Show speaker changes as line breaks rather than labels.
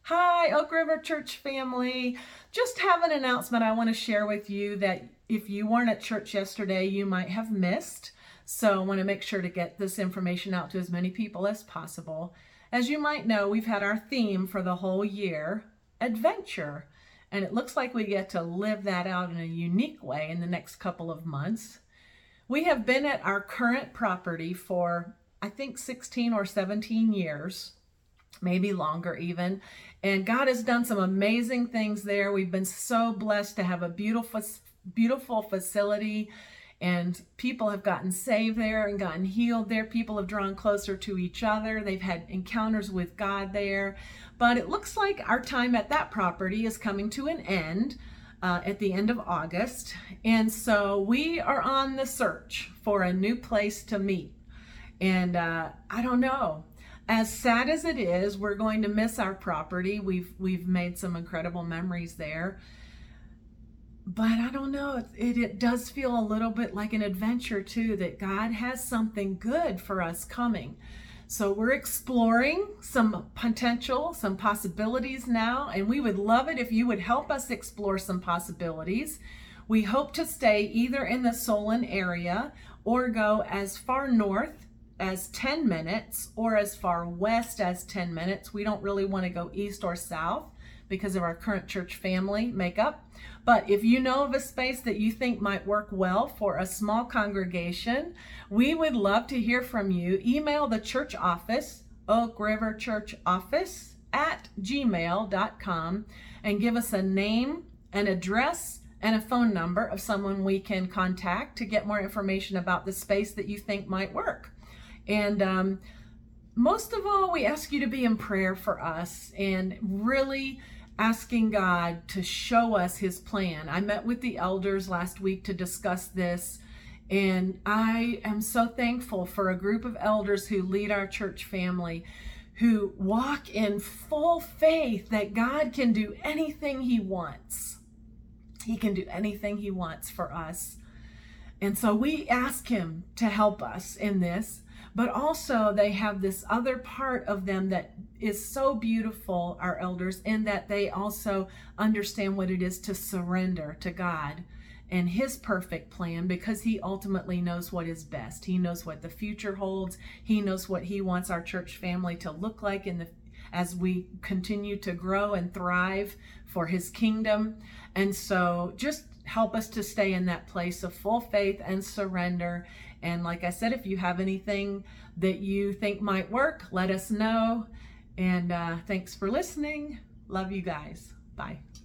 Hi, Oak River Church family. Just have an announcement I want to share with you that if you weren't at church yesterday, you might have missed. So I want to make sure to get this information out to as many people as possible. As you might know, we've had our theme for the whole year, adventure. And it looks like we get to live that out in a unique way in the next couple of months. We have been at our current property for, I think, 16 or 17 years. Maybe longer even. And God has done some amazing things there. We've been so blessed to have a beautiful facility, and people have gotten saved there and gotten healed there. People have drawn closer to each other. They've had encounters with God there. But it looks like our time at that property is coming to an end at the end of August. And so we are on the search for a new place to meet. And I don't know. As sad as it is, we're going to miss our property. We've made some incredible memories there. But I don't know, it does feel a little bit like an adventure too, that God has something good for us coming. So we're exploring some potential, some possibilities now, and we would love it if you would help us explore some possibilities. We hope to stay either in the Solon area or go as far north as 10 minutes or as far west as 10 minutes. We don't really want to go east or south because of our current church family makeup. But if you know of a space that you think might work well for a small congregation, we would love to hear from you. Email the church office, Oak River Church Office @gmail.com, and give us a name, an address, and a phone number of someone we can contact to get more information about the space that you think might work. And most of all, we ask you to be in prayer for us and really asking God to show us his plan. I met with the elders last week to discuss this, and I am so thankful for a group of elders who lead our church family, who walk in full faith that God can do anything he wants. He can do anything he wants for us. And so we ask him to help us in this. But also they have this other part of them that is so beautiful, our elders, in that they also understand what it is to surrender to God and his perfect plan, because he ultimately knows what is best. He knows what the future holds. He knows what he wants our church family to look like as we continue to grow and thrive for his kingdom. And so just help us to stay in that place of full faith and surrender. And like I said, if you have anything that you think might work, let us know. And thanks for listening. Love you guys. Bye.